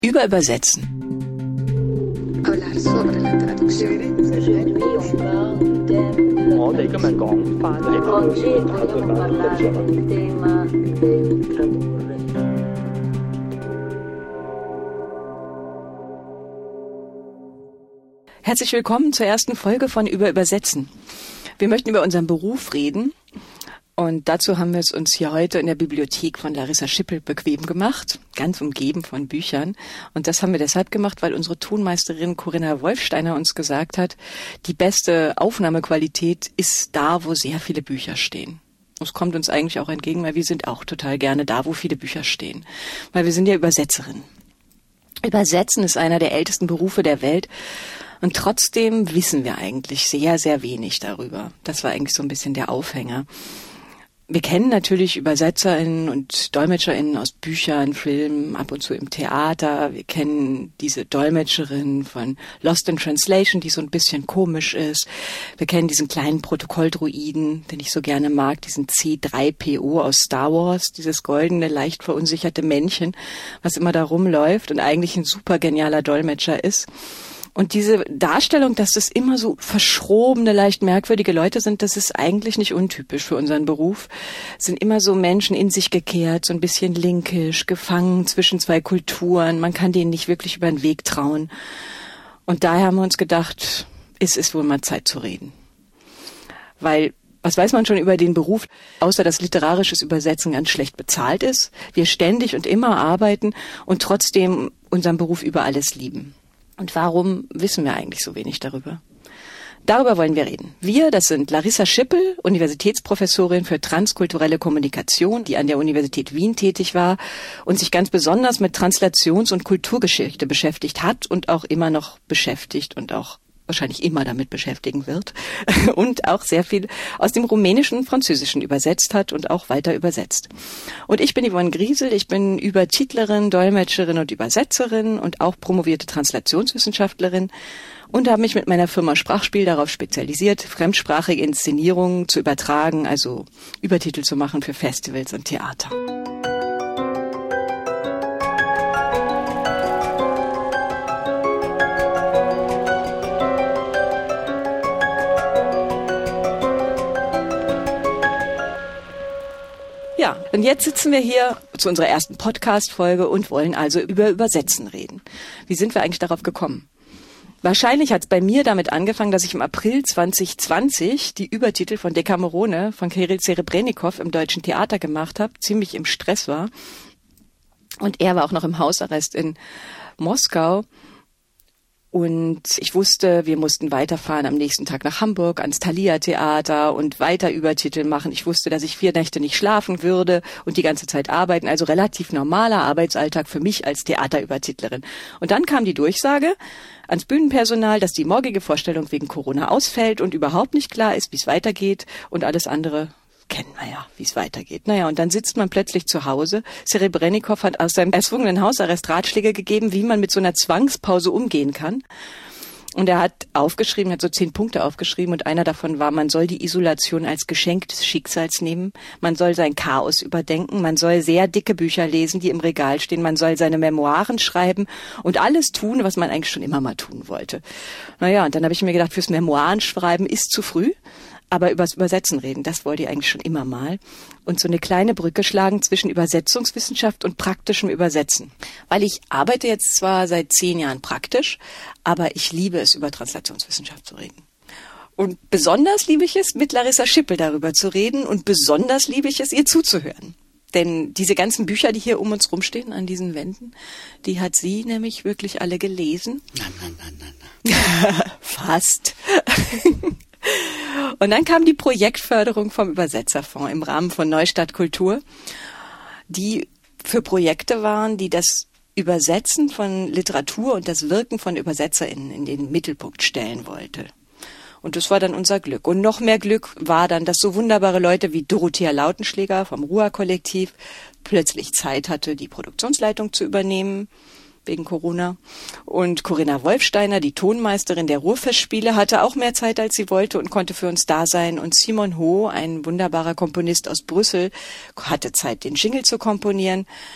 Übersetzen. Herzlich willkommen zur ersten Folge von Übersetzen. Wir möchten über unseren Beruf reden. Und dazu haben wir es uns hier heute in der Bibliothek von Larissa Schippel bequem gemacht, ganz umgeben von Büchern. Und das haben wir deshalb gemacht, weil unsere Tonmeisterin Corinna Wolfsteiner uns gesagt hat, die beste Aufnahmequalität ist da, wo sehr viele Bücher stehen. Das kommt uns eigentlich auch entgegen, weil wir sind auch total gerne da, wo viele Bücher stehen. Weil wir sind ja Übersetzerin. Übersetzen ist einer der ältesten Berufe der Welt. Und trotzdem wissen wir eigentlich sehr, sehr wenig darüber. Das war eigentlich so ein bisschen der Aufhänger. Wir kennen natürlich ÜbersetzerInnen und DolmetscherInnen aus Büchern, Filmen, ab und zu im Theater. Wir kennen diese Dolmetscherin von Lost in Translation, die so ein bisschen komisch ist. Wir kennen diesen kleinen Protokolldruiden, den ich so gerne mag, diesen C3PO aus Star Wars, dieses goldene, leicht verunsicherte Männchen, was immer da rumläuft und eigentlich ein super genialer Dolmetscher ist. Und diese Darstellung, dass das immer so verschrobene, leicht merkwürdige Leute sind, das ist eigentlich nicht untypisch für unseren Beruf. Es sind immer so Menschen in sich gekehrt, so ein bisschen linkisch, gefangen zwischen zwei Kulturen. Man kann denen nicht wirklich über den Weg trauen. Und daher haben wir uns gedacht, es ist wohl mal Zeit zu reden. Weil, was weiß man schon über den Beruf, außer dass literarisches Übersetzen ganz schlecht bezahlt ist, wir ständig und immer arbeiten und trotzdem unseren Beruf über alles lieben. Und warum wissen wir eigentlich so wenig darüber? Darüber wollen wir reden. Wir, das sind Larissa Schippel, Universitätsprofessorin für transkulturelle Kommunikation, die an der Universität Wien tätig war und sich ganz besonders mit Translations- und Kulturgeschichte beschäftigt hat und auch immer noch beschäftigt und auch wahrscheinlich immer damit beschäftigen wird und auch sehr viel aus dem Rumänischen und Französischen übersetzt hat und auch weiter übersetzt. Und ich bin Yvonne Griesel, ich bin Übertitlerin, Dolmetscherin und Übersetzerin und auch promovierte Translationswissenschaftlerin und habe mich mit meiner Firma Sprachspiel darauf spezialisiert, fremdsprachige Inszenierungen zu übertragen, also Übertitel zu machen für Festivals und Theater. Ja, und jetzt sitzen wir hier zu unserer ersten Podcast-Folge und wollen also über Übersetzen reden. Wie sind wir eigentlich darauf gekommen? Wahrscheinlich hat es bei mir damit angefangen, dass ich im April 2020 die Übertitel von Decamerone von Kirill Serebrennikov im Deutschen Theater gemacht habe, ziemlich im Stress war. Und er war auch noch im Hausarrest in Moskau. Und ich wusste, wir mussten weiterfahren am nächsten Tag nach Hamburg ans Thalia-Theater und weiter Übertitel machen. Ich wusste, dass ich 4 Nächte nicht schlafen würde und die ganze Zeit arbeiten. Also relativ normaler Arbeitsalltag für mich als Theaterübertitlerin. Und dann kam die Durchsage ans Bühnenpersonal, dass die morgige Vorstellung wegen Corona ausfällt und überhaupt nicht klar ist, wie es weitergeht und alles andere kennen wir ja, wie es weitergeht. Naja, und dann sitzt man plötzlich zu Hause. Serebrennikov hat aus seinem erzwungenen Hausarrest Ratschläge gegeben, wie man mit so einer Zwangspause umgehen kann. Und er hat aufgeschrieben, hat so 10 Punkte aufgeschrieben und einer davon war, man soll die Isolation als Geschenk des Schicksals nehmen, man soll sein Chaos überdenken, man soll sehr dicke Bücher lesen, die im Regal stehen, man soll seine Memoiren schreiben und alles tun, was man eigentlich schon immer mal tun wollte. Naja, und dann habe ich mir gedacht, fürs Memoirenschreiben ist zu früh. Aber übers Übersetzen reden, das wollte ich eigentlich schon immer mal. Und so eine kleine Brücke schlagen zwischen Übersetzungswissenschaft und praktischem Übersetzen. Weil ich arbeite jetzt zwar seit 10 Jahren praktisch, aber ich liebe es, über Translationswissenschaft zu reden. Und besonders liebe ich es, mit Larissa Schippel darüber zu reden und besonders liebe ich es, ihr zuzuhören. Denn diese ganzen Bücher, die hier um uns rumstehen, an diesen Wänden, die hat sie nämlich wirklich alle gelesen. Nein. Fast. Und dann kam die Projektförderung vom Übersetzerfonds im Rahmen von Neustadt Kultur, die für Projekte waren, die das Übersetzen von Literatur und das Wirken von ÜbersetzerInnen in den Mittelpunkt stellen wollte. Und das war dann unser Glück. Und noch mehr Glück war dann, dass so wunderbare Leute wie Dorothea Lautenschläger vom Ruhr-Kollektiv plötzlich Zeit hatte, die Produktionsleitung zu übernehmen. wegen Corona. Und Corinna Wolfsteiner, die Tonmeisterin der Ruhrfestspiele, hatte auch mehr Zeit, als sie wollte und konnte für uns da sein. Und Simon Ho, ein wunderbarer Komponist aus Brüssel, hatte Zeit, den Jingle zu komponieren.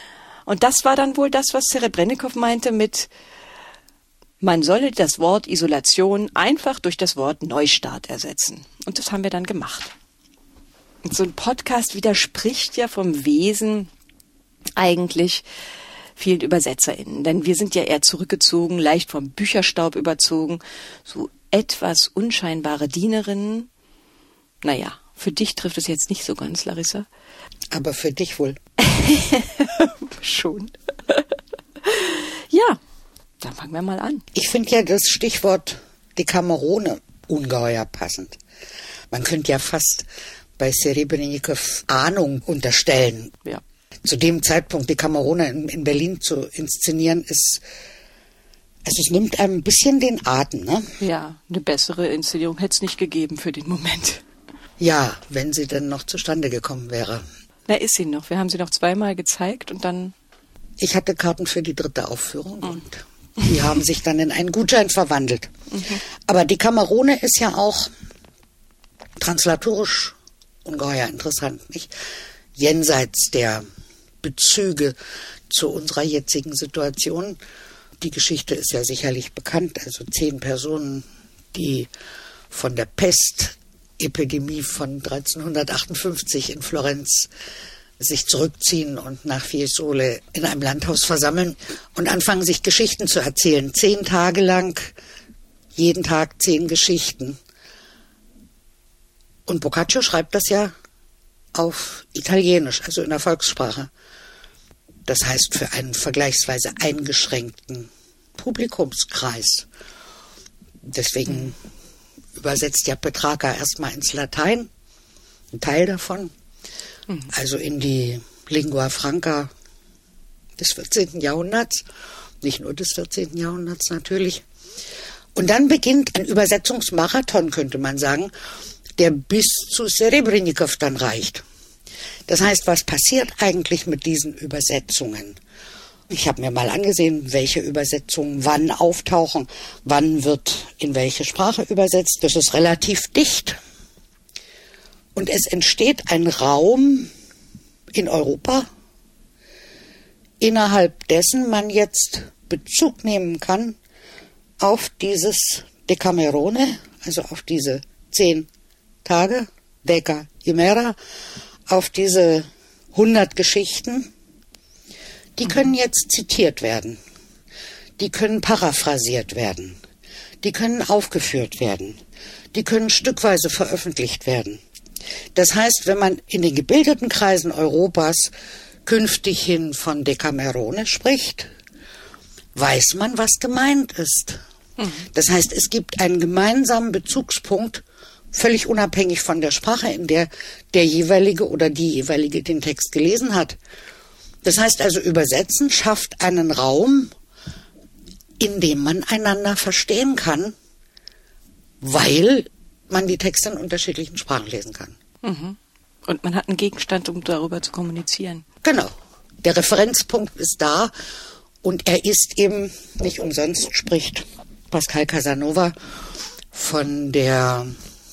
Und das war dann wohl das, was Serebrennikov meinte mit, man solle das Wort Isolation einfach durch das Wort Neustart ersetzen. Und das haben wir dann gemacht. Und so ein Podcast widerspricht ja vom Wesen eigentlich vielen ÜbersetzerInnen. Denn wir sind ja eher zurückgezogen, leicht vom Bücherstaub überzogen, so etwas unscheinbare Dienerinnen. Naja, für dich trifft es jetzt nicht so ganz, Larissa. Aber für dich wohl. Schon. Ja, dann fangen wir mal an. Ich finde ja das Stichwort Dekamerone ungeheuer passend. Man könnte ja fast bei Serebrennikov Ahnung unterstellen. Ja. Zu dem Zeitpunkt Dekamerone in Berlin zu inszenieren, ist, also es nimmt einem ein bisschen den Atem, ne? Ja, eine bessere Inszenierung hätte es nicht gegeben für den Moment. Ja, wenn sie denn noch zustande gekommen wäre. Na, ist sie noch. Wir haben sie noch zweimal gezeigt und dann... Ich hatte Karten für die 3. Aufführung und die haben sich dann in einen Gutschein verwandelt. Aber Dekamerone ist ja auch translatorisch ungeheuer interessant, nicht? Jenseits der Bezüge zu unserer jetzigen Situation. Die Geschichte ist ja sicherlich bekannt. Also 10 Personen, die von der Pestepidemie von 1358 in Florenz sich zurückziehen und nach Fiesole in einem Landhaus versammeln und anfangen, sich Geschichten zu erzählen. 10 Tage lang, jeden Tag 10 Geschichten. Und Boccaccio schreibt das ja auf Italienisch, also in der Volkssprache. Das heißt für einen vergleichsweise eingeschränkten Publikumskreis. Deswegen übersetzt ja Petrarca erstmal ins Latein, ein Teil davon, also in die Lingua Franca des 14. Jahrhunderts, nicht nur des 14. Jahrhunderts natürlich. Und dann beginnt ein Übersetzungsmarathon, könnte man sagen, der bis zu Serebrennikov dann reicht. Das heißt, was passiert eigentlich mit diesen Übersetzungen? Ich habe mir mal angesehen, welche Übersetzungen wann auftauchen, wann wird in welche Sprache übersetzt. Das ist relativ dicht. Und es entsteht ein Raum in Europa, innerhalb dessen man jetzt Bezug nehmen kann auf dieses Decamerone, also auf diese 10 Tage, Decimera, auf diese 100 Geschichten. Die können jetzt zitiert werden. Die können paraphrasiert werden. Die können aufgeführt werden. Die können stückweise veröffentlicht werden. Das heißt, wenn man in den gebildeten Kreisen Europas künftig hin von Decamerone spricht, weiß man, was gemeint ist. Das heißt, es gibt einen gemeinsamen Bezugspunkt, völlig unabhängig von der Sprache, in der der jeweilige oder die jeweilige den Text gelesen hat. Das heißt also, Übersetzen schafft einen Raum, in dem man einander verstehen kann, weil man die Texte in unterschiedlichen Sprachen lesen kann. Und man hat einen Gegenstand, um darüber zu kommunizieren. Genau. Der Referenzpunkt ist da und er ist eben, nicht umsonst spricht Pascal Casanova von der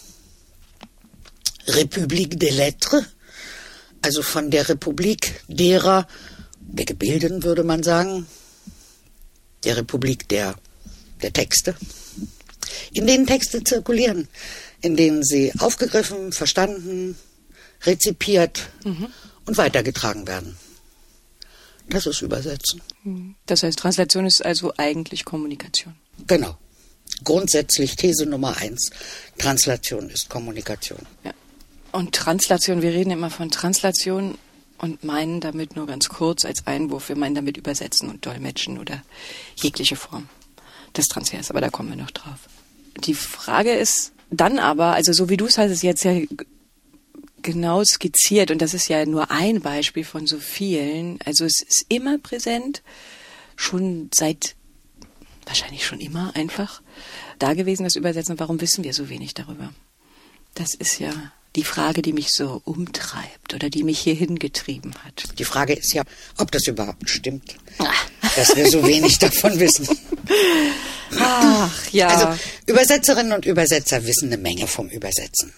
République des Lettres, also von der Republik derer, der Gebildeten würde man sagen, der Republik der Texte, in denen Texte zirkulieren, in denen sie aufgegriffen, verstanden, rezipiert und weitergetragen werden. Das ist Übersetzen. Das heißt, Translation ist also eigentlich Kommunikation. Genau. Grundsätzlich These Nummer 1. Translation ist Kommunikation. Ja. Und Translation, wir reden immer von Translation und meinen damit nur ganz kurz als Einwurf, wir meinen damit Übersetzen und Dolmetschen oder jegliche Form des Transfers, aber da kommen wir noch drauf. Die Frage ist dann aber, also so wie du es hast es jetzt ja genau skizziert und das ist ja nur ein Beispiel von so vielen, also es ist immer präsent, schon seit, wahrscheinlich schon immer einfach da gewesen, das Übersetzen. Warum wissen wir so wenig darüber? Das ist ja die Frage, die mich so umtreibt oder die mich hier hingetrieben hat. Die Frage ist ja, ob das überhaupt stimmt, dass wir so wenig davon wissen. Ach, ja. Also Übersetzerinnen und Übersetzer wissen eine Menge vom Übersetzen.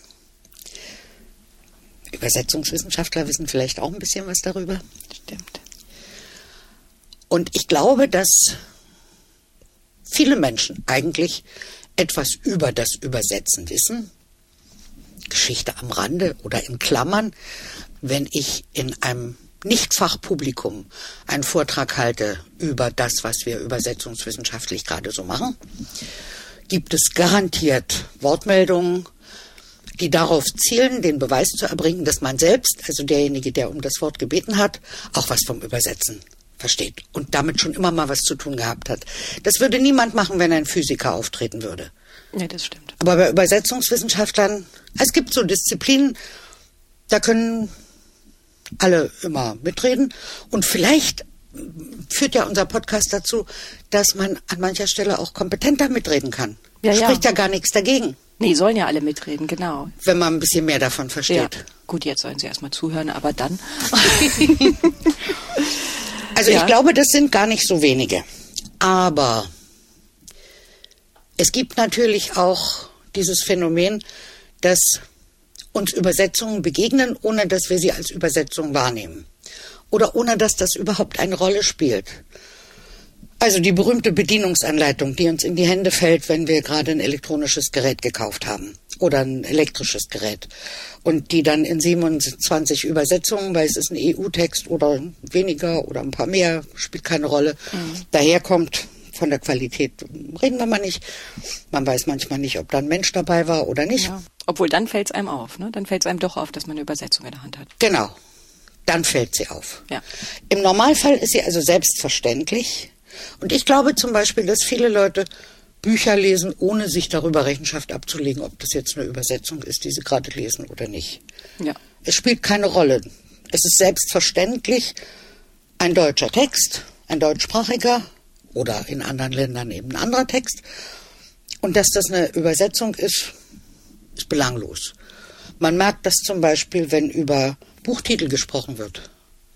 Übersetzungswissenschaftler wissen vielleicht auch ein bisschen was darüber. Stimmt. Und ich glaube, dass viele Menschen eigentlich etwas über das Übersetzen wissen. Geschichte am Rande oder in Klammern. Wenn ich in einem Nicht-Fachpublikum einen Vortrag halte über das, was wir übersetzungswissenschaftlich gerade so machen, gibt es garantiert Wortmeldungen, die darauf zielen, den Beweis zu erbringen, dass man selbst, also derjenige, der um das Wort gebeten hat, auch was vom Übersetzen versteht und damit schon immer mal was zu tun gehabt hat. Das würde niemand machen, wenn ein Physiker auftreten würde. Ja, das stimmt. Aber bei Übersetzungswissenschaftlern, es gibt so Disziplinen, da können alle immer mitreden. Und vielleicht führt ja unser Podcast dazu, dass man an mancher Stelle auch kompetenter mitreden kann. Ja, Spricht ja gar nichts dagegen. Nee, sollen ja alle mitreden, genau. Wenn man ein bisschen mehr davon versteht. Ja. Gut, jetzt sollen sie erstmal zuhören, aber dann. Also ich glaube, das sind gar nicht so wenige. Aber es gibt natürlich auch dieses Phänomen, dass uns Übersetzungen begegnen, ohne dass wir sie als Übersetzung wahrnehmen. Oder ohne dass das überhaupt eine Rolle spielt. Also die berühmte Bedienungsanleitung, die uns in die Hände fällt, wenn wir gerade ein elektronisches Gerät gekauft haben. Oder ein elektrisches Gerät. Und die dann in 27 Übersetzungen, weil es ist ein EU-Text oder weniger oder ein paar mehr, spielt keine Rolle, daherkommt. Von der Qualität reden wir mal nicht. Man weiß manchmal nicht, ob da ein Mensch dabei war oder nicht. Ja. Obwohl, dann fällt es einem auf. Ne? Dann fällt es einem doch auf, dass man eine Übersetzung in der Hand hat. Genau. Dann fällt sie auf. Ja. Im Normalfall ist sie also selbstverständlich. Und ich glaube zum Beispiel, dass viele Leute Bücher lesen, ohne sich darüber Rechenschaft abzulegen, ob das jetzt eine Übersetzung ist, die sie gerade lesen oder nicht. Ja. Es spielt keine Rolle. Es ist selbstverständlich ein deutscher Text, ein deutschsprachiger oder in anderen Ländern eben ein anderer Text. Und dass das eine Übersetzung ist, ist belanglos. Man merkt das zum Beispiel, wenn über Buchtitel gesprochen wird.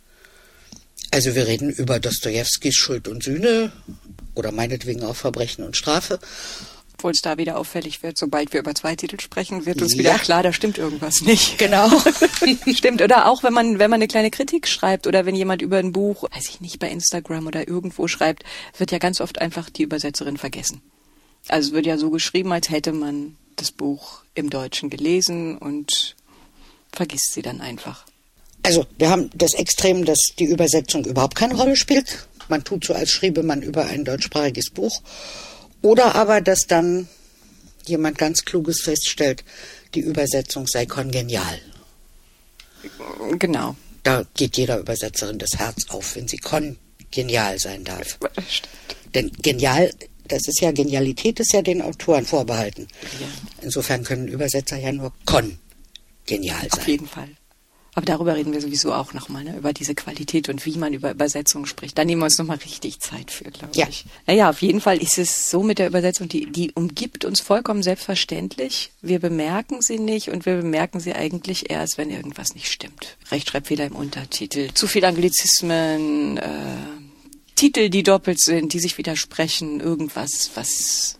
Also wir reden über Dostojewskis Schuld und Sühne oder meinetwegen auch Verbrechen und Strafe. Obwohl es da wieder auffällig wird, sobald wir über zwei Titel sprechen, wird uns wieder klar, da stimmt irgendwas nicht. Genau. Stimmt. Oder auch, wenn man eine kleine Kritik schreibt oder wenn jemand über ein Buch, weiß ich nicht, bei Instagram oder irgendwo schreibt, wird ja ganz oft einfach die Übersetzerin vergessen. Also es wird ja so geschrieben, als hätte man das Buch im Deutschen gelesen und vergisst sie dann einfach. Also wir haben das Extrem, dass die Übersetzung überhaupt keine Rolle spielt. Man tut so, als schriebe man über ein deutschsprachiges Buch. Oder aber, dass dann jemand ganz Kluges feststellt, die Übersetzung sei kongenial. Genau. Da geht jeder Übersetzerin das Herz auf, wenn sie kongenial sein darf. Stimmt. Denn genial, Genialität ist ja den Autoren vorbehalten. Ja. Insofern können Übersetzer ja nur kongenial sein. Auf jeden Fall. Aber darüber reden wir sowieso auch nochmal, ne? Über diese Qualität und wie man über Übersetzung spricht. Da nehmen wir uns nochmal richtig Zeit für, glaube ich. Naja, auf jeden Fall ist es so mit der Übersetzung, die umgibt uns vollkommen selbstverständlich. Wir bemerken sie nicht und wir bemerken sie eigentlich erst, wenn irgendwas nicht stimmt. Rechtschreibfehler im Untertitel, zu viel Anglizismen, Titel, die doppelt sind, die sich widersprechen, irgendwas, was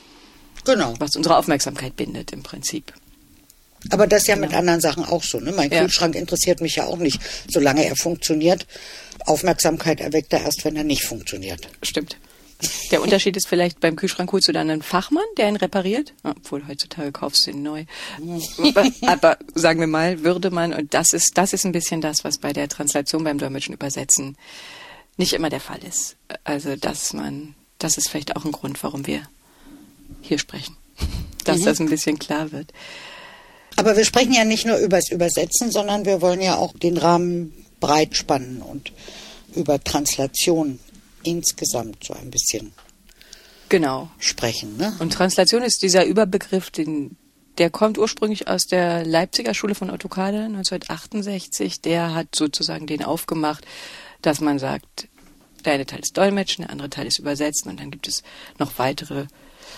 unsere Aufmerksamkeit bindet im Prinzip. Aber das ist ja mit anderen Sachen auch so. Ne? Mein Kühlschrank interessiert mich ja auch nicht, solange er funktioniert. Aufmerksamkeit erweckt er erst, wenn er nicht funktioniert. Stimmt. Der Unterschied ist vielleicht, beim Kühlschrank holst du dann einen Fachmann, der ihn repariert. Obwohl, heutzutage kaufst du ihn neu. Aber sagen wir mal, würde man, und das ist ein bisschen das, was bei der Translation, beim Dolmetschen Übersetzen nicht immer der Fall ist. Also, das ist vielleicht auch ein Grund, warum wir hier sprechen. Dass das ein bisschen klar wird. Aber wir sprechen ja nicht nur über das Übersetzen, sondern wir wollen ja auch den Rahmen breit spannen und über Translation insgesamt so ein bisschen sprechen. Ne? Und Translation ist dieser Überbegriff, der kommt ursprünglich aus der Leipziger Schule von Otto Kahde 1968. Der hat sozusagen den aufgemacht, dass man sagt, der eine Teil ist Dolmetschen, der andere Teil ist Übersetzen und dann gibt es noch weitere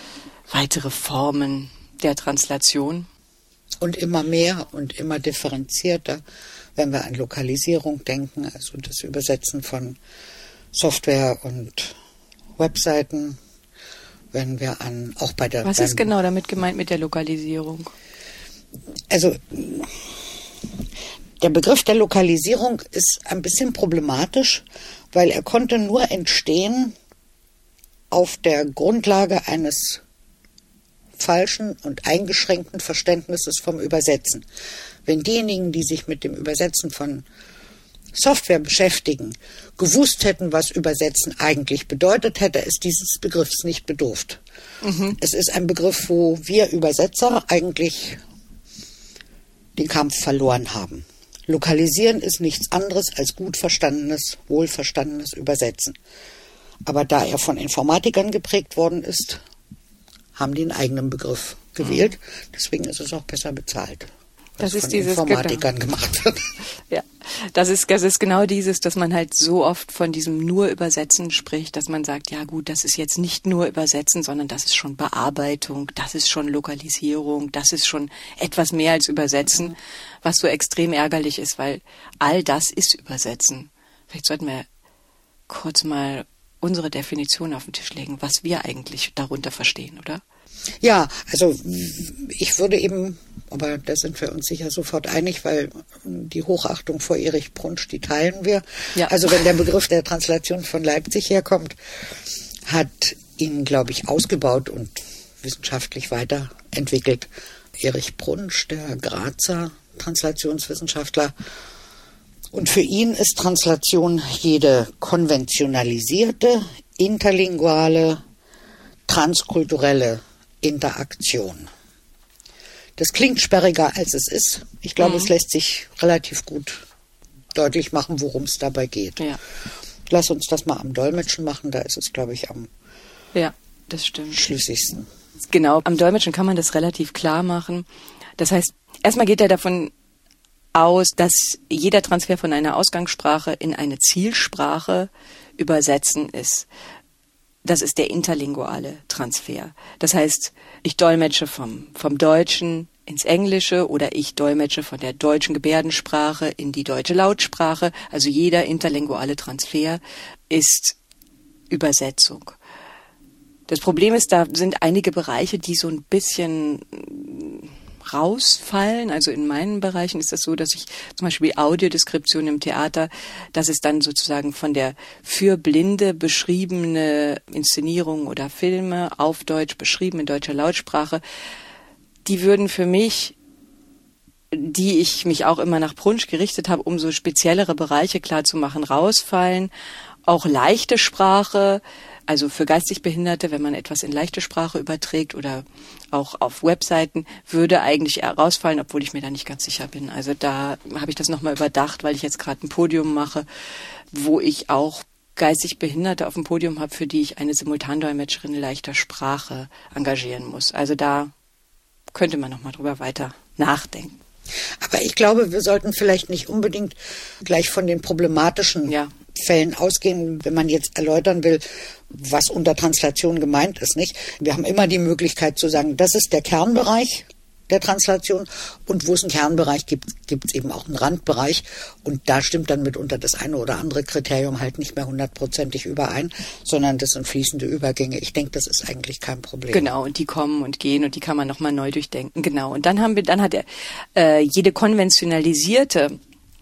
Formen der Translation. Und immer mehr und immer differenzierter, wenn wir an Lokalisierung denken, also das Übersetzen von Software und Webseiten, wenn wir auch bei der... Was ist genau damit gemeint mit der Lokalisierung? Also Der Begriff der Lokalisierung ist ein bisschen problematisch, weil er konnte nur entstehen auf der Grundlage eines falschen und eingeschränkten Verständnisses vom Übersetzen. Wenn diejenigen, die sich mit dem Übersetzen von Software beschäftigen, gewusst hätten, was Übersetzen eigentlich bedeutet, hätte es dieses Begriffs nicht bedurft. Es ist ein Begriff, wo wir Übersetzer eigentlich den Kampf verloren haben. Lokalisieren ist nichts anderes als gut verstandenes, wohlverstandenes Übersetzen. Aber da er von Informatikern geprägt worden ist, haben die einen eigenen Begriff gewählt. Deswegen ist es auch besser bezahlt. Das ist von dieses Informatikern gemacht wird. Ja, das ist genau dieses, dass man halt so oft von diesem nur Übersetzen spricht, dass man sagt, ja gut, das ist jetzt nicht nur Übersetzen, sondern das ist schon Bearbeitung, das ist schon Lokalisierung, das ist schon etwas mehr als Übersetzen, was so extrem ärgerlich ist, weil all das ist Übersetzen. Vielleicht sollten wir kurz mal unsere Definition auf den Tisch legen, was wir eigentlich darunter verstehen, oder? Ja, also ich würde eben, aber da sind wir uns sicher sofort einig, weil die Hochachtung vor Erich Brunsch, die teilen wir. Ja. Also wenn der Begriff der Translation von Leipzig herkommt, hat ihn, glaube ich, ausgebaut und wissenschaftlich weiterentwickelt. Erich Brunsch, der Grazer Translationswissenschaftler. Und für ihn ist Translation jede konventionalisierte, interlinguale, transkulturelle Interaktion. Das klingt sperriger, als es ist. Ich glaube, es lässt sich relativ gut deutlich machen, worum es dabei geht. Ja. Lass uns das mal am Dolmetschen machen, da ist es, glaube ich, am das stimmt. schlüssigsten. Genau, am Dolmetschen kann man das relativ klar machen. Das heißt, erstmal geht er davon aus, dass jeder Transfer von einer Ausgangssprache in eine Zielsprache übersetzen ist. Das ist der interlinguale Transfer. Das heißt, ich dolmetsche vom Deutschen ins Englische oder ich dolmetsche von der deutschen Gebärdensprache in die deutsche Lautsprache. Also jeder interlinguale Transfer ist Übersetzung. Das Problem ist, da sind einige Bereiche, die so ein bisschen rausfallen. Also in meinen Bereichen ist das so, dass ich zum Beispiel Audiodeskription im Theater, das ist dann sozusagen von der für Blinde beschriebene Inszenierung oder Filme auf Deutsch beschrieben in deutscher Lautsprache. Die würden für mich, die ich mich auch immer nach Brunsch gerichtet habe, um so speziellere Bereiche klar zu machen, rausfallen. Auch leichte Sprache, also für geistig Behinderte, wenn man etwas in leichte Sprache überträgt oder auch auf Webseiten, würde eigentlich rausfallen, obwohl ich mir da nicht ganz sicher bin. Also da habe ich das nochmal überdacht, weil ich jetzt gerade ein Podium mache, wo ich auch geistig Behinderte auf dem Podium habe, für die ich eine Simultandolmetscherin in leichter Sprache engagieren muss. Also da könnte man nochmal drüber weiter nachdenken. Aber ich glaube, wir sollten vielleicht nicht unbedingt gleich von den problematischen Fällen ausgehen, wenn man jetzt erläutern will, was unter Translation gemeint ist, nicht? Wir haben immer die Möglichkeit zu sagen, das ist der Kernbereich der Translation und wo es einen Kernbereich gibt, gibt es eben auch einen Randbereich und da stimmt dann mitunter das eine oder andere Kriterium halt nicht mehr 100%ig überein, sondern das sind fließende Übergänge. Ich denke, das ist eigentlich kein Problem. Genau, und die kommen und gehen und die kann man nochmal neu durchdenken. Genau, und dann hat er jede konventionalisierte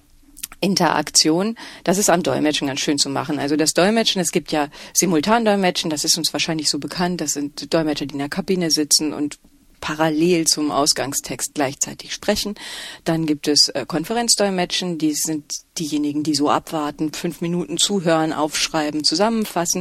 Interaktion, das ist am Dolmetschen ganz schön zu machen. Also das Dolmetschen, es gibt ja Simultandolmetschen, das ist uns wahrscheinlich so bekannt, das sind Dolmetscher, die in der Kabine sitzen und parallel zum Ausgangstext gleichzeitig sprechen. Dann gibt es Konferenzdolmetschen, die sind diejenigen, die so abwarten, 5 Minuten zuhören, aufschreiben, zusammenfassen.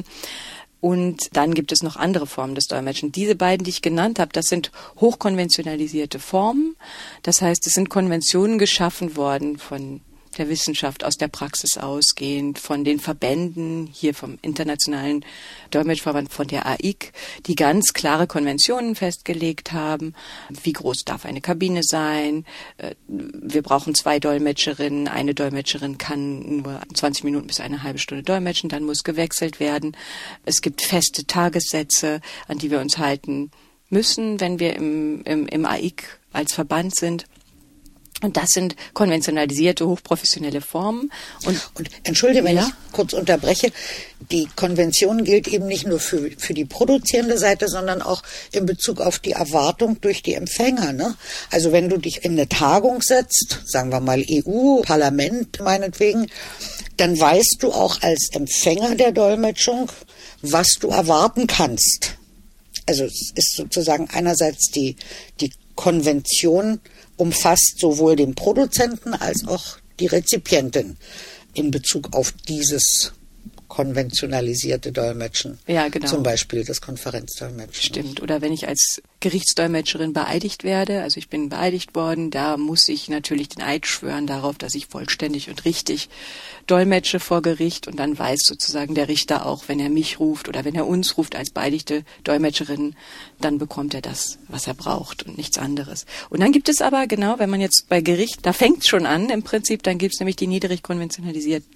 Und dann gibt es noch andere Formen des Dolmetschen. Diese beiden, die ich genannt habe, das sind hochkonventionalisierte Formen. Das heißt, es sind Konventionen geschaffen worden von der Wissenschaft, aus der Praxis ausgehend, von den Verbänden, hier vom Internationalen Dolmetschverband, von der AIC, die ganz klare Konventionen festgelegt haben. Wie groß darf eine Kabine sein? Wir brauchen 2 Dolmetscherinnen. Eine Dolmetscherin kann nur 20 Minuten bis eine halbe Stunde dolmetschen, dann muss gewechselt werden. Es gibt feste Tagessätze, an die wir uns halten müssen, wenn wir im AIC als Verband sind. Und das sind konventionalisierte, hochprofessionelle Formen. Und entschuldige, wenn ich kurz unterbreche, die Konvention gilt eben nicht nur für die produzierende Seite, sondern auch in Bezug auf die Erwartung durch die Empfänger. Ne? Also wenn du dich in eine Tagung setzt, sagen wir mal EU, Parlament meinetwegen, dann weißt du auch als Empfänger der Dolmetschung, was du erwarten kannst. Also es ist sozusagen einerseits die Konvention umfasst sowohl den Produzenten als auch die Rezipientin in Bezug auf dieses konventionalisierte Dolmetschen. Ja, genau. Zum Beispiel das Konferenzdolmetschen. Stimmt. Oder wenn ich als Gerichtsdolmetscherin beeidigt werde, also ich bin beeidigt worden, da muss ich natürlich den Eid schwören darauf, dass ich vollständig und richtig dolmetsche vor Gericht, und dann weiß sozusagen der Richter auch, wenn er mich ruft oder wenn er uns ruft als beeidigte Dolmetscherin, dann bekommt er das, was er braucht und nichts anderes. Und dann gibt es aber, genau, wenn man jetzt bei Gericht, da fängt es schon an im Prinzip, dann gibt es nämlich die niedrig konventionalisierten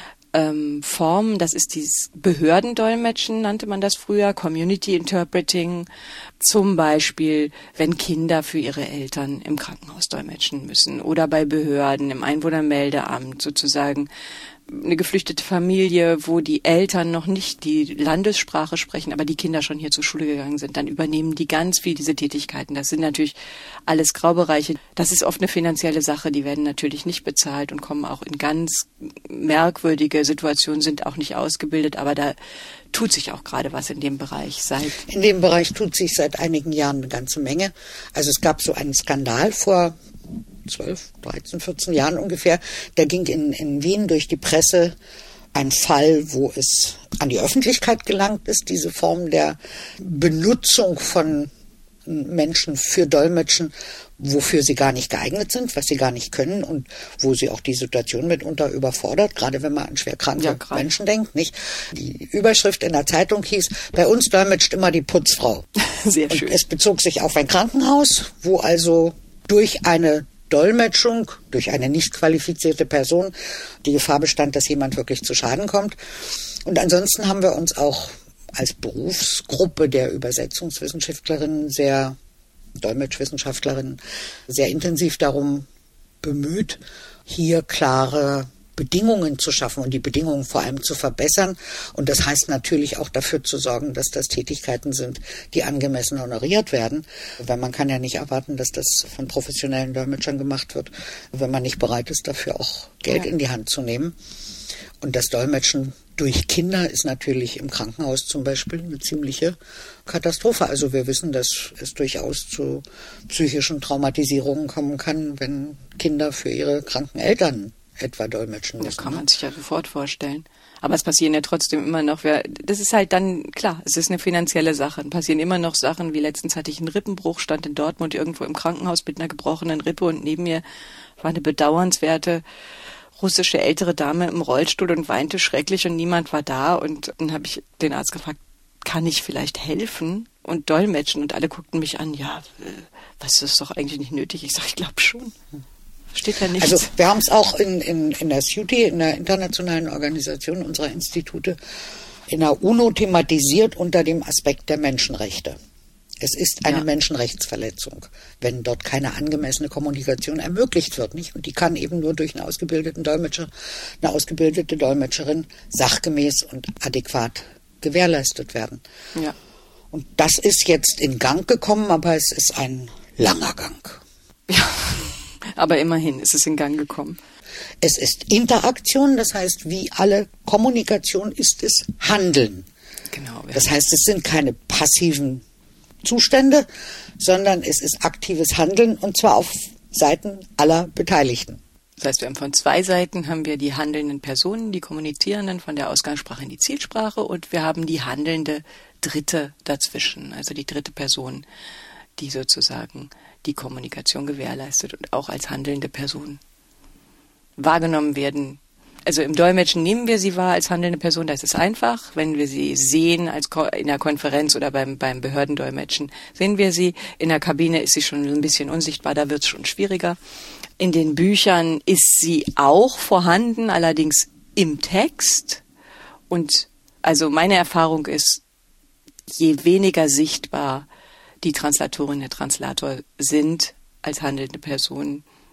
Form, das ist dieses Behördendolmetschen, nannte man das früher, Community Interpreting, zum Beispiel, wenn Kinder für ihre Eltern im Krankenhaus dolmetschen müssen oder bei Behörden, im Einwohnermeldeamt sozusagen, eine geflüchtete Familie, wo die Eltern noch nicht die Landessprache sprechen, aber die Kinder schon hier zur Schule gegangen sind, dann übernehmen die ganz viel diese Tätigkeiten. Das sind natürlich alles Graubereiche. Das ist oft eine finanzielle Sache, die werden natürlich nicht bezahlt und kommen auch in ganz merkwürdige Situationen, sind auch nicht ausgebildet, aber da tut sich auch gerade was in dem Bereich. In dem Bereich tut sich seit einigen Jahren eine ganze Menge. Also es gab so einen Skandal vor 12, 13, 14 Jahren ungefähr. Da ging in Wien durch die Presse ein Fall, wo es an die Öffentlichkeit gelangt ist, diese Form der Benutzung von Menschen für Dolmetschen, wofür sie gar nicht geeignet sind, was sie gar nicht können und wo sie auch die Situation mitunter überfordert, gerade wenn man an schwerkranke Menschen denkt, nicht? Die Überschrift in der Zeitung hieß, bei uns dolmetscht immer die Putzfrau. Sehr schön. Und es bezog sich auf ein Krankenhaus, wo also durch eine Dolmetschung, durch eine nicht qualifizierte Person, die Gefahr bestand, dass jemand wirklich zu Schaden kommt. Und ansonsten haben wir uns auch als Berufsgruppe der Übersetzungswissenschaftlerinnen, Dolmetschwissenschaftlerinnen, sehr intensiv darum bemüht, hier klare Bedingungen zu schaffen und die Bedingungen vor allem zu verbessern. Und das heißt natürlich auch dafür zu sorgen, dass das Tätigkeiten sind, die angemessen honoriert werden. Weil man kann ja nicht erwarten, dass das von professionellen Dolmetschern gemacht wird, wenn man nicht bereit ist, dafür auch Geld in die Hand zu nehmen. Und das Dolmetschen durch Kinder ist natürlich im Krankenhaus zum Beispiel eine ziemliche Katastrophe. Also wir wissen, dass es durchaus zu psychischen Traumatisierungen kommen kann, wenn Kinder für ihre kranken Eltern etwa dolmetschen müssen. Das kann man sich ja sofort vorstellen. Aber es passieren ja trotzdem immer noch, das ist halt dann, klar, es ist eine finanzielle Sache. Es passieren immer noch Sachen, wie letztens hatte ich einen Rippenbruch, stand in Dortmund irgendwo im Krankenhaus mit einer gebrochenen Rippe und neben mir war eine bedauernswerte russische ältere Dame im Rollstuhl und weinte schrecklich und niemand war da. Und dann habe ich den Arzt gefragt, kann ich vielleicht helfen und dolmetschen? Und alle guckten mich an, was ist doch eigentlich nicht nötig? Ich sage, ich glaube schon. Steht da nichts. Also wir haben es auch in der SUTI, in der internationalen Organisation unserer Institute, in der UNO thematisiert unter dem Aspekt der Menschenrechte. Es ist eine Menschenrechtsverletzung, wenn dort keine angemessene Kommunikation ermöglicht wird, nicht? Und die kann eben nur durch einen ausgebildeten Dolmetscher, eine ausgebildete Dolmetscherin sachgemäß und adäquat gewährleistet werden. Ja. Und das ist jetzt in Gang gekommen, aber es ist ein langer Gang. Ja. Aber immerhin ist es in Gang gekommen. Es ist Interaktion, das heißt, wie alle Kommunikation ist es Handeln. Genau. Ja. Das heißt, es sind keine passiven Zustände, sondern es ist aktives Handeln und zwar auf Seiten aller Beteiligten. Das heißt, wir haben von zwei Seiten haben wir die handelnden Personen, die Kommunizierenden von der Ausgangssprache in die Zielsprache und wir haben die handelnde Dritte dazwischen, also die dritte Person, die sozusagen die Kommunikation gewährleistet und auch als handelnde Person wahrgenommen werden. Also im Dolmetschen nehmen wir sie wahr als handelnde Person, da ist es einfach. Wenn wir sie sehen in der Konferenz oder beim Behördendolmetschen, sehen wir sie. In der Kabine ist sie schon ein bisschen unsichtbar, da wird es schon schwieriger. In den Büchern ist sie auch vorhanden, allerdings im Text. Und also meine Erfahrung ist, je weniger sichtbar die Translatorin, der Translator sind als handelnde Personen,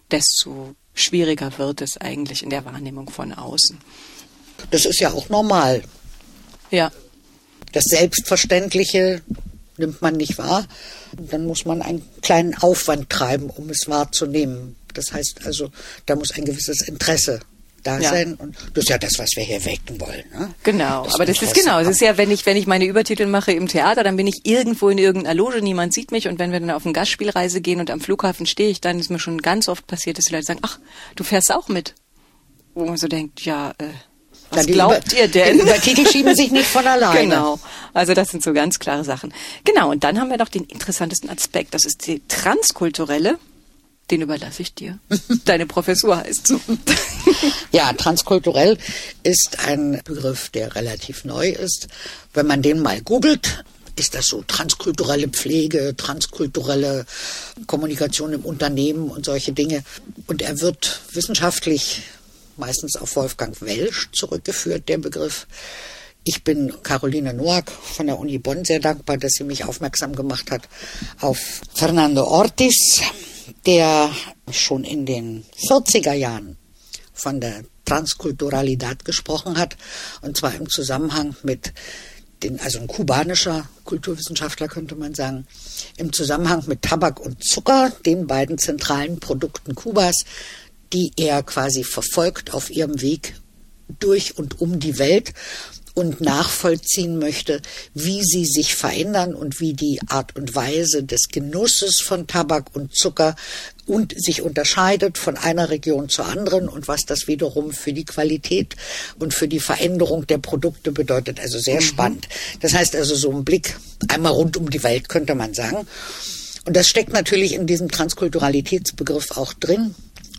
desto schwieriger wird es eigentlich in der Wahrnehmung von außen. Das ist ja auch normal. Ja. Das Selbstverständliche nimmt man nicht wahr. Dann muss man einen kleinen Aufwand treiben, um es wahrzunehmen. Das heißt also, da muss ein gewisses Interesse da sein. Und das ist ja das, was wir hier wecken wollen. Ne? Genau, aber das ist genau. Es ist ja, wenn ich meine Übertitel mache im Theater, dann bin ich irgendwo in irgendeiner Loge, niemand sieht mich. Und wenn wir dann auf eine Gastspielreise gehen und am Flughafen stehe ich, dann ist mir schon ganz oft passiert, dass die Leute sagen, ach, du fährst auch mit. Wo man so denkt, ja, was glaubt ihr denn? Die Übertitel schieben sich nicht von alleine. Genau, also das sind so ganz klare Sachen. Genau, und dann haben wir noch den interessantesten Aspekt, das ist die transkulturelle. Den überlasse ich dir. Deine Professur heißt so. Ja, transkulturell ist ein Begriff, der relativ neu ist. Wenn man den mal googelt, ist das so transkulturelle Pflege, transkulturelle Kommunikation im Unternehmen und solche Dinge. Und er wird wissenschaftlich meistens auf Wolfgang Welsch zurückgeführt, der Begriff. Ich bin Caroline Noack von der Uni Bonn sehr dankbar, dass sie mich aufmerksam gemacht hat auf Fernando Ortiz, der schon in den 40er Jahren von der Transkulturalität gesprochen hat, und zwar im Zusammenhang mit also ein kubanischer Kulturwissenschaftler könnte man sagen, im Zusammenhang mit Tabak und Zucker, den beiden zentralen Produkten Kubas, die er quasi verfolgt auf ihrem Weg durch und um die Welt und nachvollziehen möchte, wie sie sich verändern und wie die Art und Weise des Genusses von Tabak und Zucker und sich unterscheidet von einer Region zur anderen und was das wiederum für die Qualität und für die Veränderung der Produkte bedeutet. Also sehr spannend. Das heißt also so ein Blick einmal rund um die Welt, könnte man sagen. Und das steckt natürlich in diesem Transkulturalitätsbegriff auch drin.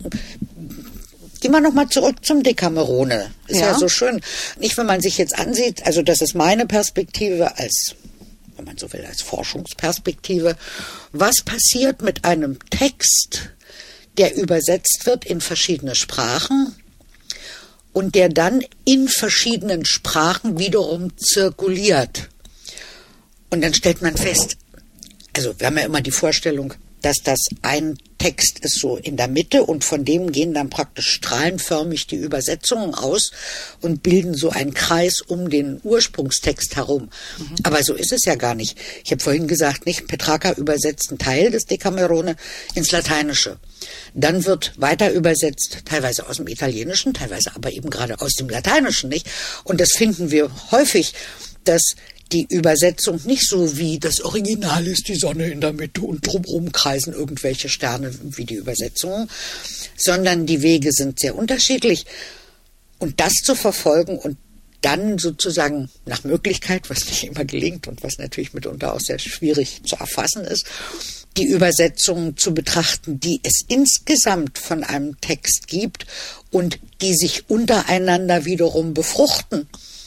Gehen wir nochmal zurück zum Decamerone. Ist ja so schön. Nicht, wenn man sich jetzt ansieht, also das ist meine Perspektive als, wenn man so will, als Forschungsperspektive. Was passiert mit einem Text, der übersetzt wird in verschiedene Sprachen und der dann in verschiedenen Sprachen wiederum zirkuliert? Und dann stellt man fest, also wir haben ja immer die Vorstellung, dass das ein Text ist so in der Mitte und von dem gehen dann praktisch strahlenförmig die Übersetzungen aus und bilden so einen Kreis um den Ursprungstext herum. Aber so ist es ja gar nicht. Ich habe vorhin gesagt, nicht? Petrarca übersetzt einen Teil des Decamerone ins Lateinische. Dann wird weiter übersetzt, teilweise aus dem Italienischen, teilweise aber eben gerade aus dem Lateinischen, nicht? Und das finden wir häufig, dass die Übersetzung nicht so wie das Original ist, die Sonne in der Mitte und drumherum kreisen irgendwelche Sterne wie die Übersetzungen, sondern die Wege sind sehr unterschiedlich. Und das zu verfolgen und dann sozusagen nach Möglichkeit, was nicht immer gelingt und was natürlich mitunter auch sehr schwierig zu erfassen ist, die Übersetzungen zu betrachten, die es insgesamt von einem Text gibt und die sich untereinander wiederum befruchten.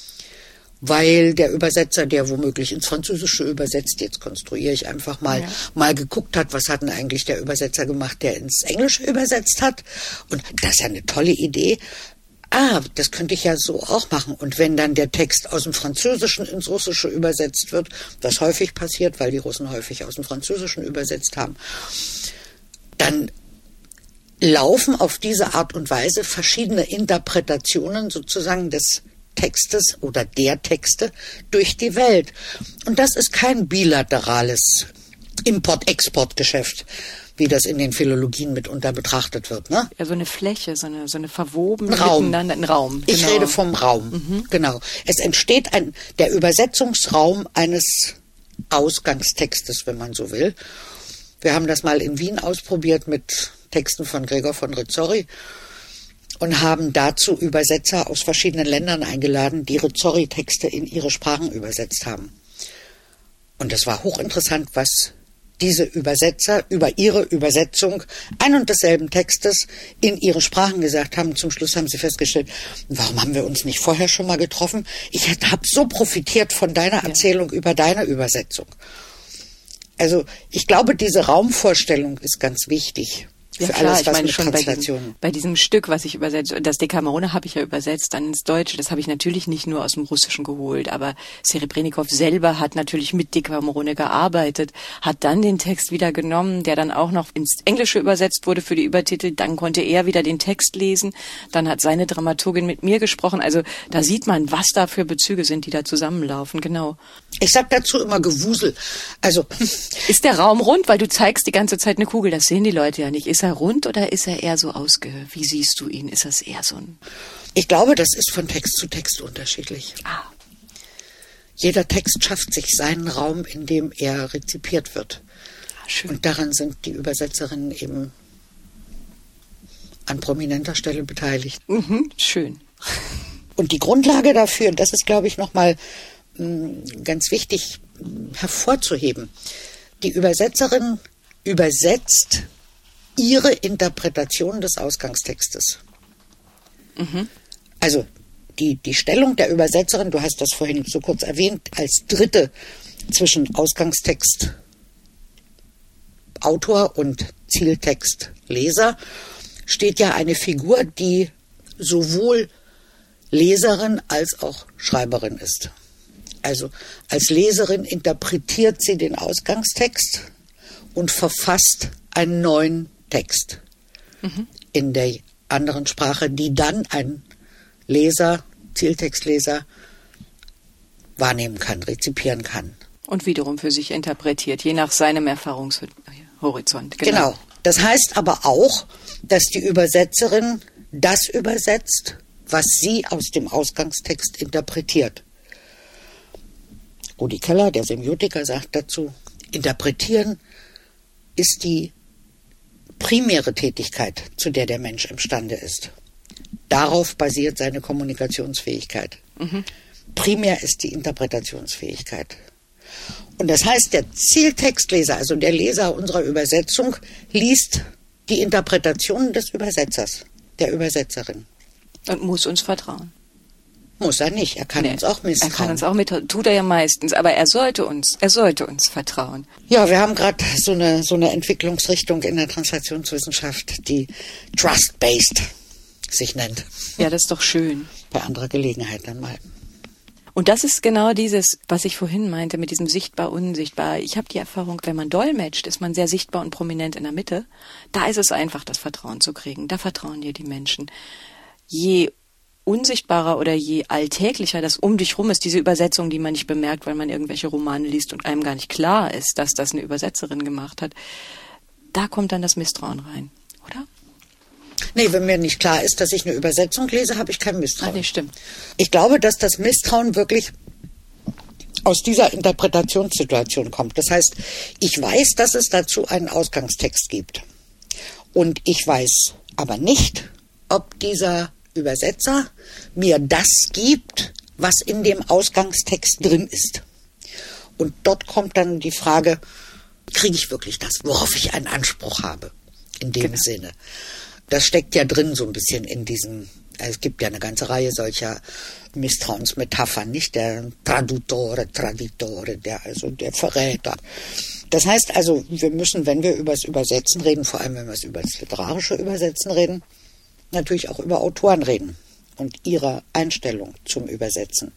Weil der Übersetzer, der womöglich ins Französische übersetzt, jetzt konstruiere ich einfach mal, mal geguckt hat, was hat denn eigentlich der Übersetzer gemacht, der ins Englische übersetzt hat. Und das ist ja eine tolle Idee. Das könnte ich ja so auch machen. Und wenn dann der Text aus dem Französischen ins Russische übersetzt wird, was häufig passiert, weil die Russen häufig aus dem Französischen übersetzt haben, dann laufen auf diese Art und Weise verschiedene Interpretationen sozusagen des Textes oder der Texte durch die Welt. Und das ist kein bilaterales Import-Export-Geschäft, wie das in den Philologien mitunter betrachtet wird. Ne? Ja, so eine Fläche, so eine verwobene Raum. Miteinander, ein Raum. Ich rede vom Raum, genau. Es entsteht der Übersetzungsraum eines Ausgangstextes, wenn man so will. Wir haben das mal in Wien ausprobiert mit Texten von Gregor von Rizzori und haben dazu Übersetzer aus verschiedenen Ländern eingeladen, die Rizzori-Texte in ihre Sprachen übersetzt haben. Und es war hochinteressant, was diese Übersetzer über ihre Übersetzung ein und desselben Textes in ihre Sprachen gesagt haben. Zum Schluss haben sie festgestellt, warum haben wir uns nicht vorher schon mal getroffen? Ich habe so profitiert von deiner Erzählung über deine Übersetzung. Also ich glaube, diese Raumvorstellung ist ganz wichtig. Ja für klar, alles, ich was meine mit schon Translationen. bei diesem Stück, was ich übersetze, das Decamerone habe ich ja übersetzt dann ins Deutsche. Das habe ich natürlich nicht nur aus dem Russischen geholt, aber Serebrennikov selber hat natürlich mit Decamerone gearbeitet, hat dann den Text wieder genommen, der dann auch noch ins Englische übersetzt wurde für die Übertitel. Dann konnte er wieder den Text lesen. Dann hat seine Dramaturgin mit mir gesprochen. Also da sieht man, was da für Bezüge sind, die da zusammenlaufen. Genau. Ich sag dazu immer Gewusel. Also Ist der Raum rund? Weil du zeigst die ganze Zeit eine Kugel. Das sehen die Leute ja nicht. Ist er rund oder ist er eher so wie siehst du ihn? Ist das eher so ein... ich glaube, das ist von Text zu Text unterschiedlich. Ah, Jeder Text schafft sich seinen Raum, in dem er rezipiert wird. schön. Und daran sind die Übersetzerinnen eben an prominenter Stelle beteiligt. Schön. Und die Grundlage dafür, das ist, glaube ich, nochmal ganz wichtig hervorzuheben. Die Übersetzerin übersetzt ihre Interpretation des Ausgangstextes. Also die Stellung der Übersetzerin, du hast das vorhin so kurz erwähnt, als Dritte zwischen Ausgangstext Autor und Zieltext Leser, steht ja eine Figur, die sowohl Leserin als auch Schreiberin ist. Also als Leserin interpretiert sie den Ausgangstext und verfasst einen neuen Text in der anderen Sprache, die dann ein Leser, Zieltextleser wahrnehmen kann, rezipieren kann. Und wiederum für sich interpretiert, je nach seinem Erfahrungshorizont. Genau. Das heißt aber auch, dass die Übersetzerin das übersetzt, was sie aus dem Ausgangstext interpretiert. Rudi Keller, der Semiotiker, sagt dazu, interpretieren ist die primäre Tätigkeit, zu der der Mensch imstande ist. Darauf basiert seine Kommunikationsfähigkeit. Primär ist die Interpretationsfähigkeit. Und das heißt, der Zieltextleser, also der Leser unserer Übersetzung, liest die Interpretationen des Übersetzers, der Übersetzerin. Und muss uns vertrauen. Muss er nicht, er kann uns auch misstrauen. Er kann uns auch tut er ja meistens, aber er sollte uns vertrauen. Ja, wir haben gerade so eine Entwicklungsrichtung in der Translationswissenschaft, die Trust-Based sich nennt. Ja, das ist doch schön. Bei anderer Gelegenheit dann mal. Und das ist genau dieses, was ich vorhin meinte, mit diesem sichtbar-unsichtbar. Ich habe die Erfahrung, wenn man dolmetscht, ist man sehr sichtbar und prominent in der Mitte. Da ist es einfach, das Vertrauen zu kriegen. Da vertrauen dir die Menschen. Je unsichtbarer oder je alltäglicher das um dich rum ist, diese Übersetzung, die man nicht bemerkt, weil man irgendwelche Romane liest und einem gar nicht klar ist, dass das eine Übersetzerin gemacht hat, da kommt dann das Misstrauen rein, oder? Nee, wenn mir nicht klar ist, dass ich eine Übersetzung lese, habe ich kein Misstrauen. Nee, stimmt. Ich glaube, dass das Misstrauen wirklich aus dieser Interpretationssituation kommt. Das heißt, ich weiß, dass es dazu einen Ausgangstext gibt. Und ich weiß aber nicht, ob dieser Übersetzer mir das gibt, was in dem Ausgangstext drin ist. Und dort kommt dann die Frage, kriege ich wirklich das, worauf ich einen Anspruch habe, in dem Sinne. Das steckt ja drin so ein bisschen in diesem, es gibt ja eine ganze Reihe solcher Misstrauensmetaphern, nicht? Der Traditore, der Verräter. Das heißt also, wir müssen, wenn wir über das Übersetzen reden, vor allem wenn wir über das literarische Übersetzen reden, natürlich auch über Autoren reden und ihre Einstellung zum Übersetzen.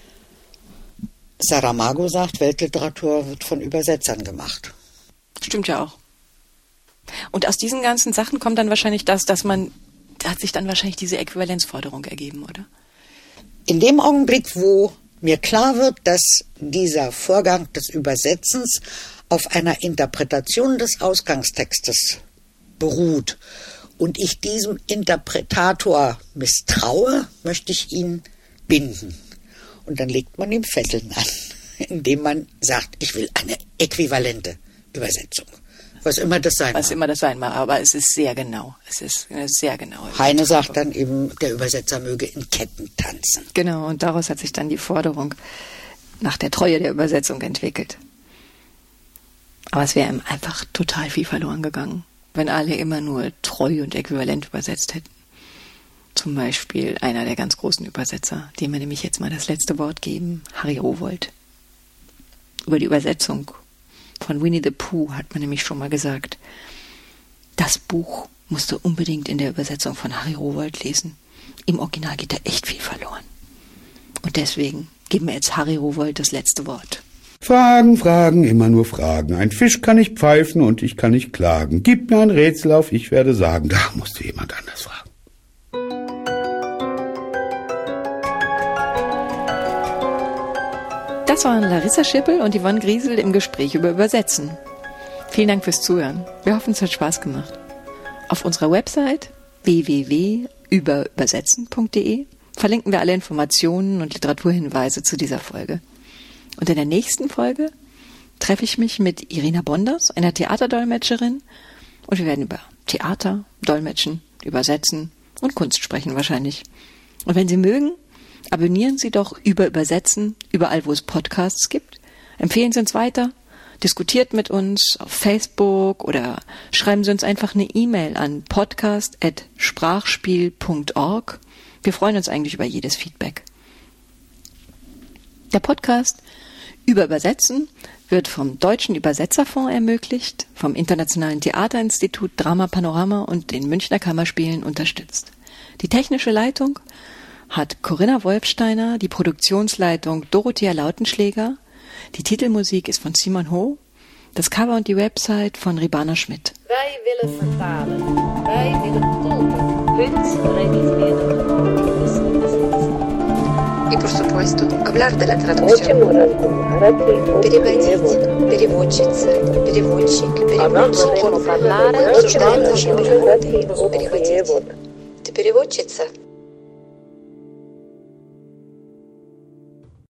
Saramago sagt, Weltliteratur wird von Übersetzern gemacht. Stimmt ja auch. Und aus diesen ganzen Sachen kommt dann wahrscheinlich da hat sich dann wahrscheinlich diese Äquivalenzforderung ergeben, oder? In dem Augenblick, wo mir klar wird, dass dieser Vorgang des Übersetzens auf einer Interpretation des Ausgangstextes beruht und ich diesem Interpretator misstraue, möchte ich ihn binden. Und dann legt man ihm Fesseln an, indem man sagt, ich will eine äquivalente Übersetzung. Was immer das sein mag. Was immer das sein mag, aber es ist sehr genau. Es ist eine sehr genaue Heine sagt dann eben, der Übersetzer möge in Ketten tanzen. Genau, und daraus hat sich dann die Forderung nach der Treue der Übersetzung entwickelt. Aber es wäre ihm einfach total viel verloren gegangen, wenn alle immer nur treu und äquivalent übersetzt hätten. Zum Beispiel einer der ganz großen Übersetzer, dem wir nämlich jetzt mal das letzte Wort geben, Harry Rowohlt. Über die Übersetzung von Winnie the Pooh hat man nämlich schon mal gesagt, Das Buch musst du unbedingt in der Übersetzung von Harry Rowohlt lesen. Im Original geht da echt viel verloren. Und deswegen geben wir jetzt Harry Rowohlt das letzte Wort. Fragen, Fragen, immer nur Fragen. Ein Fisch kann nicht pfeifen und ich kann nicht klagen. Gib mir ein Rätsel auf, ich werde sagen. Da musst du jemand anders fragen. Das waren Larissa Schippel und Yvonne Griesel im Gespräch über Übersetzen. Vielen Dank fürs Zuhören. Wir hoffen, es hat Spaß gemacht. Auf unserer Website www.übersetzen.de verlinken wir alle Informationen und Literaturhinweise zu dieser Folge. Und in der nächsten Folge treffe ich mich mit Irina Bonders, einer Theaterdolmetscherin, und wir werden über Theater, Dolmetschen, Übersetzen und Kunst sprechen wahrscheinlich. Und wenn Sie mögen, abonnieren Sie doch Übersetzen überall, wo es Podcasts gibt. Empfehlen Sie uns weiter, diskutiert mit uns auf Facebook oder schreiben Sie uns einfach eine E-Mail an podcast@sprachspiel.org. Wir freuen uns eigentlich über jedes Feedback. Der Podcast über Übersetzen wird vom Deutschen Übersetzerfonds ermöglicht, vom Internationalen Theaterinstitut Drama Panorama und den Münchner Kammerspielen unterstützt. Die technische Leitung hat Corinna Wolfsteiner, die Produktionsleitung Dorothea Lautenschläger, die Titelmusik ist von Simon Ho, das Cover und die Website von Ribana Schmidt. Wij willen vertalen, wij willen tolken. Punt realiseren. И, por supuesto, hablar de la traducción. Переводить, переводчица, переводчик, переводчики. Обсуждаем наши переводы. Переводить. Ты переводчица?